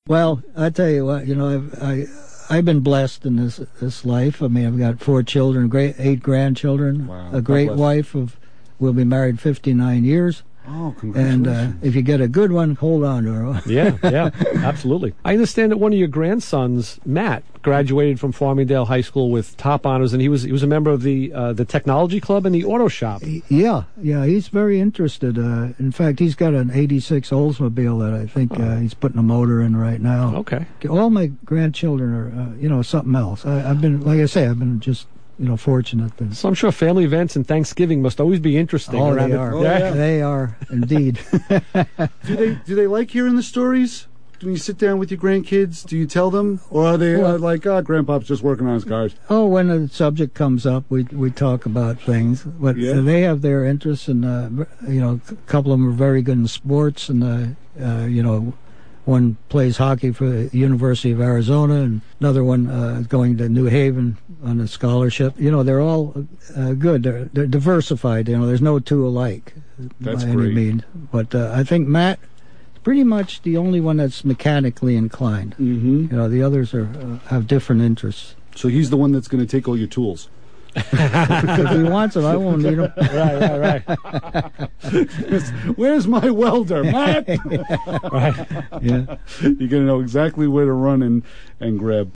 Well, I tell you what, I've been blessed in this life. I mean, I've got 4 children, 8 grandchildren, a great wife we'll be married 59 years. Oh, congratulations. And if you get a good one, hold on to her. Yeah, absolutely. I understand that one of your grandsons, Matt, graduated from Farmingdale High School with top honors, and he was a member of the technology club and the auto shop. Yeah, he's very interested. In fact, he's got an 86 Oldsmobile that I think he's putting a motor in right now. Okay. All my grandchildren are, something else. I've been just fortunate. So I'm sure family events and Thanksgiving must always be interesting. Oh, they are. They are, indeed. Do they like hearing the stories? When you sit down with your grandkids, do you tell them? Or are they like, Grandpa's just working on his cars? Oh, when a subject comes up, we talk about things. But they have their interests, and, a couple of them are very good in sports, and, one plays hockey for the University of Arizona, and another one is going to New Haven on a scholarship. They're all good. They're diversified. There's no two alike. That's by great. any means. But I think Matt is pretty much the only one that's mechanically inclined. Mm-hmm. The others have different interests. So he's the one that's going to take all your tools. If he wants them, I won't need them. Right. Where's my welder, Matt? Right. Yeah. You're going to know exactly where to run and grab.